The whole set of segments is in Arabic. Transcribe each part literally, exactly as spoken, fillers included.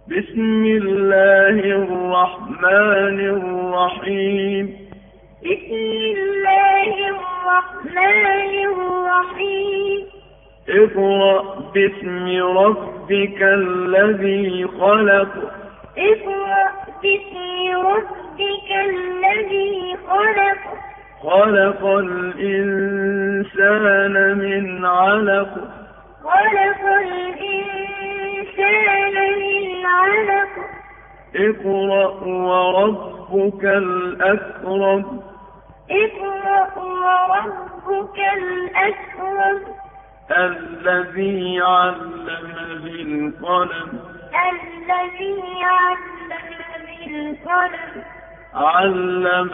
بسم الله الرحمن الرحيم بسم الله الرحمن الرحيم اقرأ باسم ربك الذي خلق اقرأ باسم ربك الذي خلق خلق الإنسان من علق خلق الإنسان من علق اقرأ وربك الأكرم اقرأ وربك الأكرم الذي علم بالقلم الذي علم بالقلم علم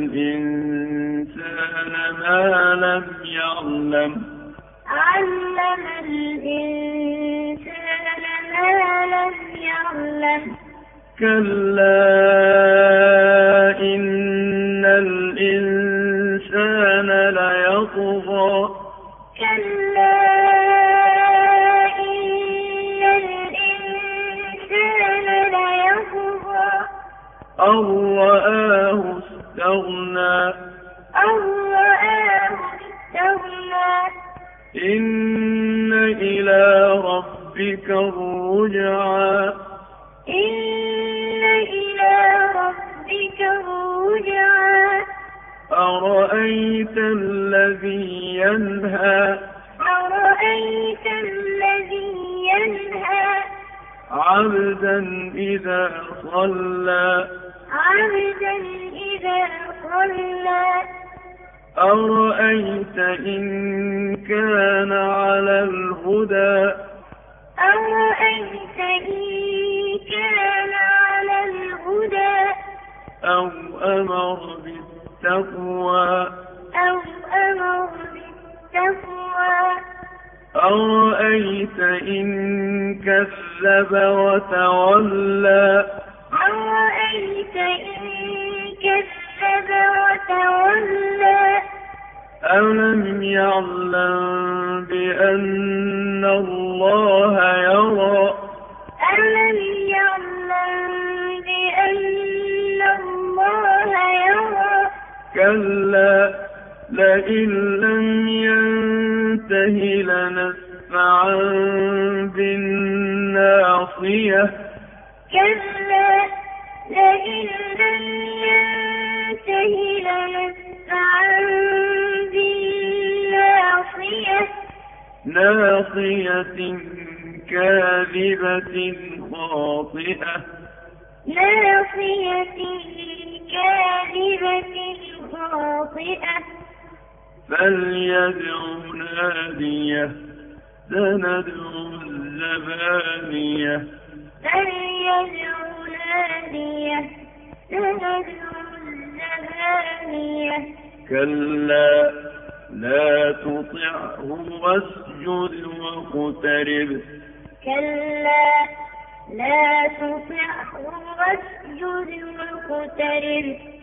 الإنسان ما لم يعلم علم الإنسان ما لم يعلم كلا إن الإنسان ليطغى كلا إن الإنسان ليطغى أن رآه استغنى أن رآه استغنى إن إلى ربك الرجعى إن إلى ربك الرجعى أرأيت الذي ينهى أرأيت الذي ينهى عبدا إذا صلى عبدا إذا صلى أرأيت إن كان على الهدى أرأيت إن كان على الهدى أو أمر بالتقوى أو أمر بالتقوى أرأيت إن كذب وتولى أرأيت إن كذب وتولى ألم يعلم بأن الله يرى ألم يعلم بأن الله يرى كلا لئن لم ينته لنسفعا بالناصية كلا لئن لم ينته لنسفعا بالناصية ناصية كاذبة خاطئة ناصية كاذبة خاطئة فليدع ناديه سندع الزبانية فليدع ناديه سندع الزبانية كلا لا تطعه واسجد واقترب كلا لا تطعه واسجد واقترب